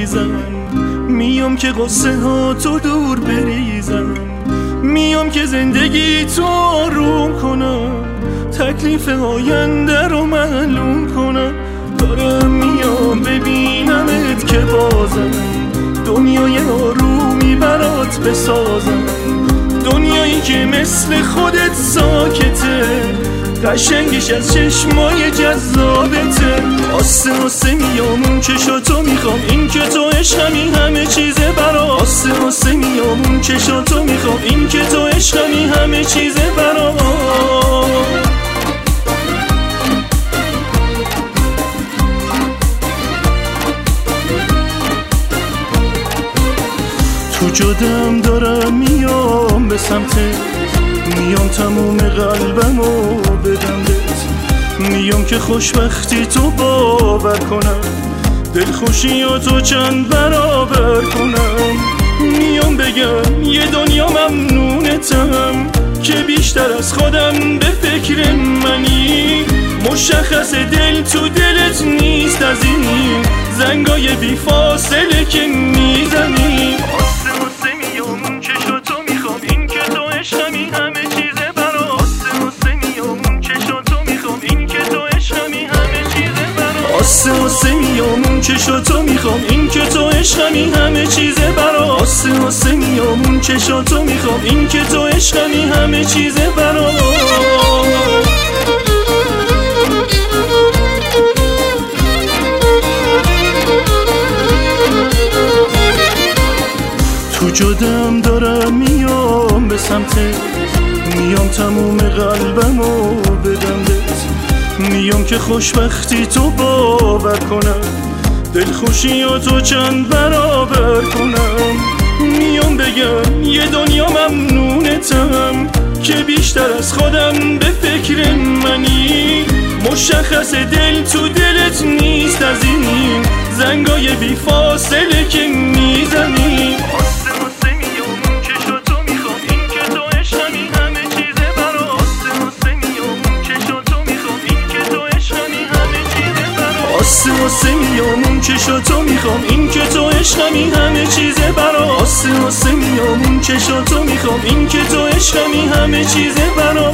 بریزم، میام که قصه ها تو دور بریزم، میام که زندگی تو آروم کنم، تکلیف آینده رو معلوم کنم. دارم میام ببینمت که بازم دنیای آرومی برات بسازم، دنیایی که مثل خودت ساکته، قشنگش از چشمای جذابته. آسه میام اون چشاتو میخوام، این که تو عشقمی همه چیزه برام. آسه میام اون چشاتو میخوام، این که تو عشقمی همه چیزه برام. تو جادم دارم میام به سمتت، میام تموم قلبمو بدم بهت، میام که خوشبختی تو باور کنم، دلخوشیاتو چند برابر کنم. میام بگم یه دنیا ممنونتم که بیشتر از خودم به فکر منی. مشخص دل تو دلت نیست از این زنگای بی فاصله که میزنی. آسه میام اون چشاتو میخوام، این که تو عشقمی همه چیزه برام. آسه میام اون چشاتو میخوام، این که تو عشقمی همه چیزه برام. آسه میام اون چشاتو میخوام، این که تو عشقمی همه چیزه برام. آسه میام اون چشاتو میخوام، این که تو عشقمی همه چیزه برام. تو جادم دارم میام به سمتت، میام تموم قلبمو بدم بهت، میام که خوشبختی تو باور کنم، دلخوشیاتو چند برابر کنم. میام بگم یه دنیا ممنونتم که بیشتر از خودم به فکر منی. مشخص دل تو دلت نیست از این زنگای بی فاصله که میزنی. آسه میام اون چشاتو میخوام، این که تو عشقمی همه چیزه برام. آسه میام اون چشاتو میخوام، این که تو عشقمی همه چیزه برام.